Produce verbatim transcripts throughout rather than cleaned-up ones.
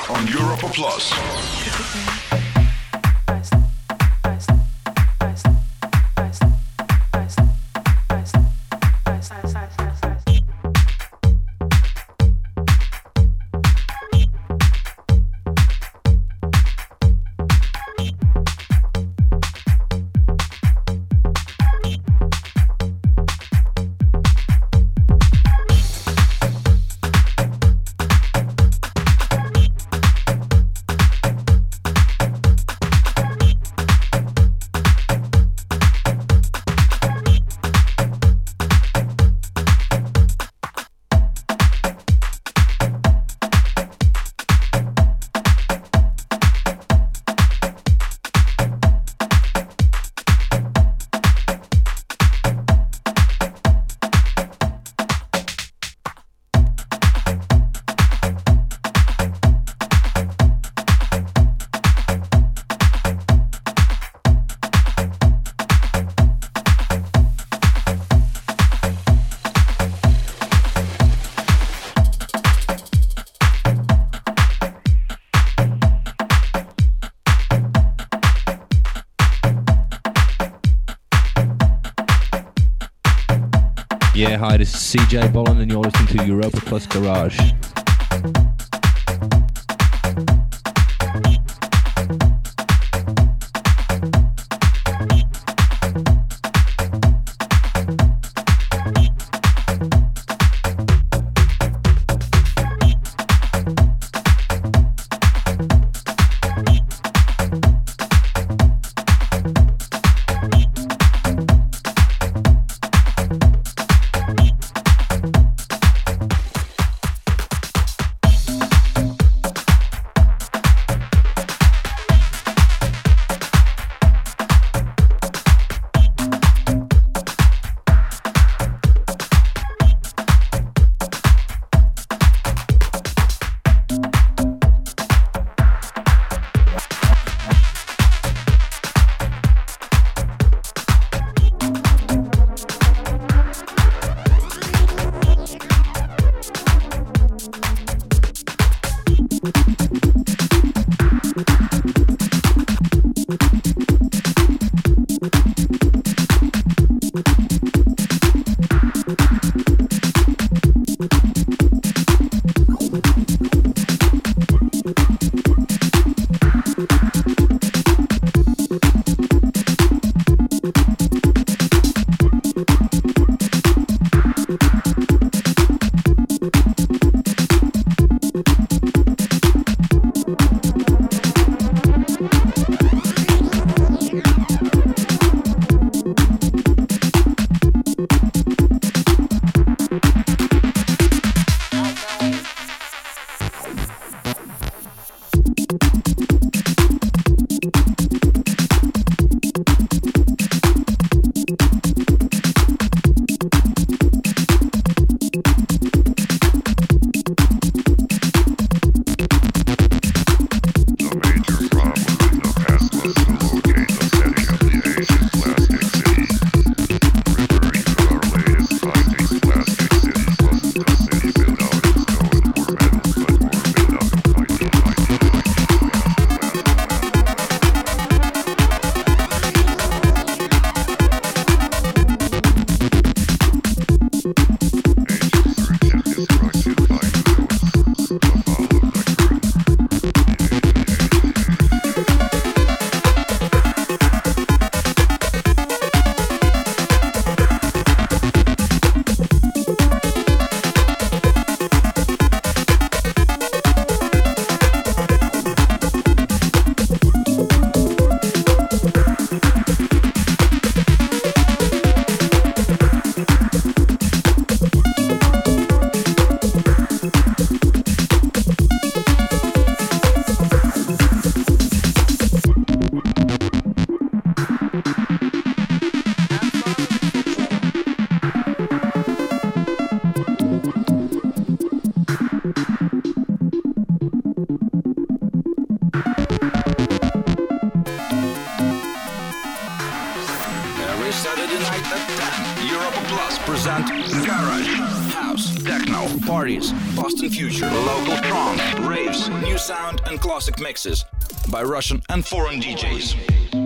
on Europa Plus. Yeah, hi, this is C J Bolland and you're listening to Europa Plus Garage. Saturday night at ten, Europa Plus present Garage House. house, techno, parties, Boston future, local trance, raves, new sound and classic mixes by Russian and foreign D Js.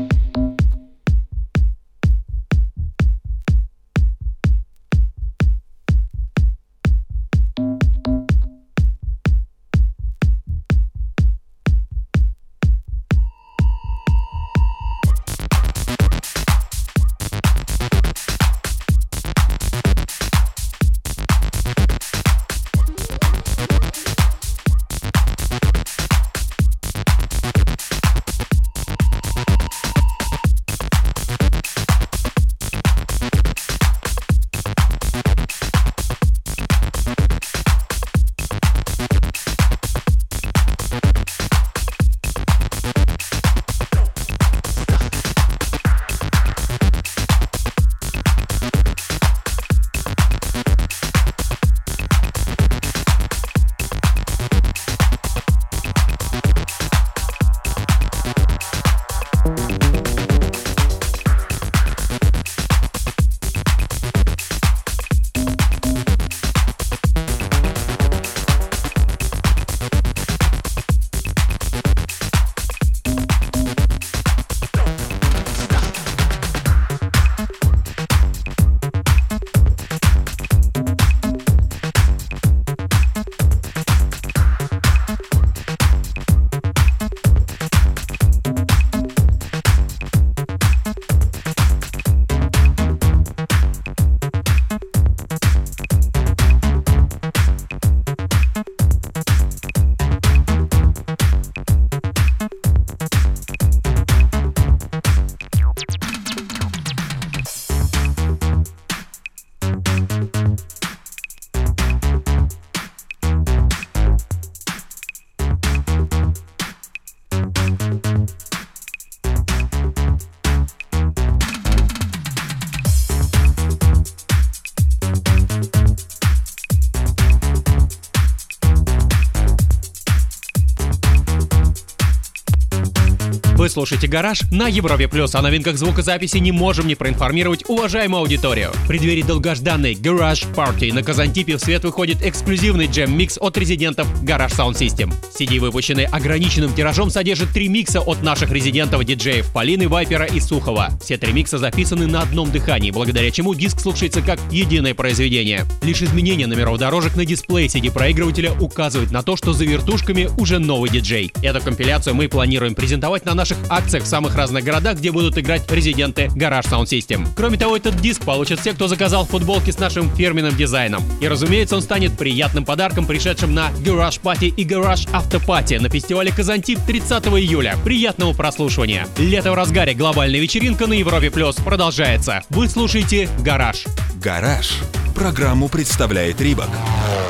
Вы слушаете «Гараж» на Европе+. О новинках звукозаписи не можем не проинформировать уважаемую аудиторию. В преддверии долгожданной Garage Party на Казантипе в свет выходит эксклюзивный джем-микс от резидентов Garage Sound System. си ди, выпущенный ограниченным тиражом, содержит три микса от наших резидентов-диджеев Полины, Вайпера и Сухова. Все три микса записаны на одном дыхании, благодаря чему диск слушается как единое произведение. Лишь изменение номеров дорожек на дисплее си ди-проигрывателя указывает на то, что за вертушками уже новый диджей. Эту компиляцию мы планируем презентовать на наших акциях в самых разных городах, где будут играть резиденты Garage Sound System. Кроме того, этот диск получат все, кто заказал футболки с нашим фирменным дизайном. И, разумеется, он станет приятным подарком, пришедшим на Garage Party и Garage After Party на фестивале Казантип тридцатого июля. Приятного прослушивания. Лето в разгаре, глобальная вечеринка на Европе Плюс продолжается. Вы слушаете «Гараж». «Гараж». Программу представляет Рибок.